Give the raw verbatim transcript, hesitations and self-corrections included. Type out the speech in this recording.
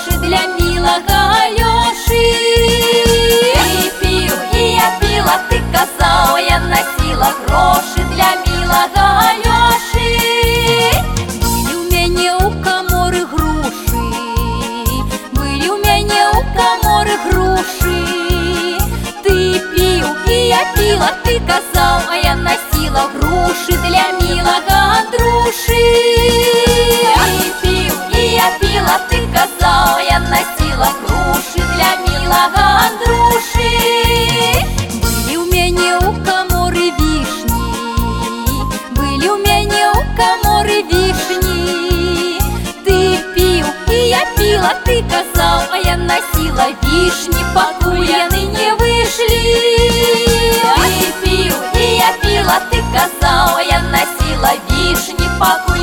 гроші для милого Алёши. Ты пил, и я пила, ты казал, я носила гроші для милого Алёши. Были у меня у каморы груши, были у меня у каморы груши. Ты пил, и я пила, ты казал, а я носила груши для милого Андруши. Ты пил, и я пила, ты казал, я носила груши для милого Андруши. Были у меня у каморы вишни, были у меня у каморы вишни. Ты пил, и я пила, ты казал, а я носила вишни, покуль яны не вышли. Ты пил, и я пила, ты казал, а я носила вишни, покуль